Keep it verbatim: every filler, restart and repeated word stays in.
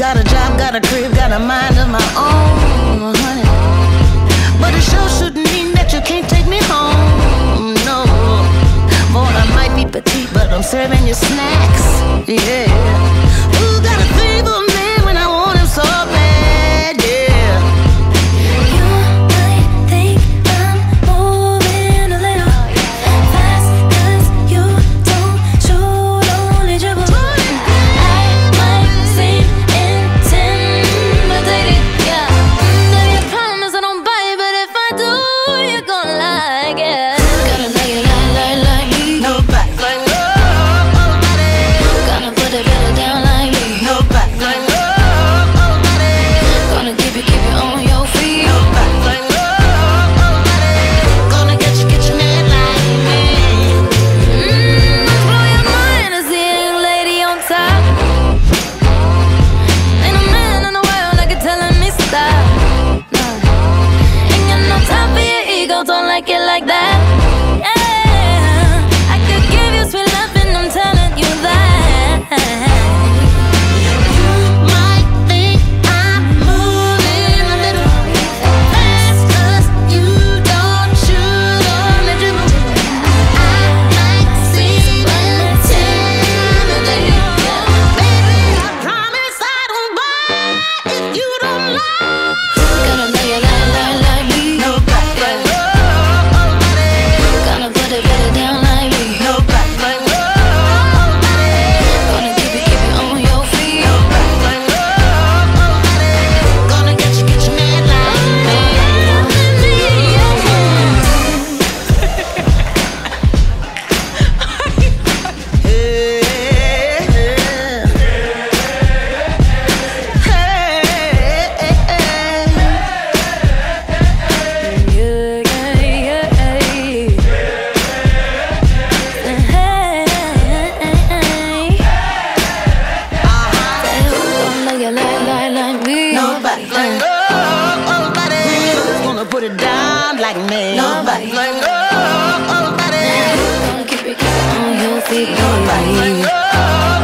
Got a job, got a crib, got a mind of my own, honey. But it sure shouldn't mean that you can't take me home, no. Boy, I might be petite, but I'm serving you snacks, yeah. Ooh, got a fever man when I want him so bad, yeah. You might think I'm moving a little fast, 'cause you don't shoot, only dribble. I might seem intimidated, yeah. Do you promise I don't bite, but if I do, you're gonna like it. Gotta like it, like, like, like me. Nobody like nobody. Gonna put it better down like me. Nobody like nobody. Gonna keep you, keep you on your feet. Nobody like nobody. Gonna get you, get you mad like me. Mmm, blow your mind to see a young lady on top. Ain't a man in the world that can telling me stop. No, ain't got no time for your ego, don't like it like that. Yeah, I could give you sweet loving, I'm telling you that. You might think I'm moving a little fast, 'cause you don't shoot on the dribble. I might seem intimidating, baby. I promise I don't bite if you don't lie. Gonna make it like, like, like me. Nobody like nobody. Gonna put it better down like me. Nobody like nobody. Gonna keep you, keep you on your feet. Nobody like nobody. Gonna get you, get you mad like me. Hey, Nobody like nobody. Who's gonna put it down like me? Nobody like nobody. Gonna keep it, keep it on your feet. Nobody like nobody.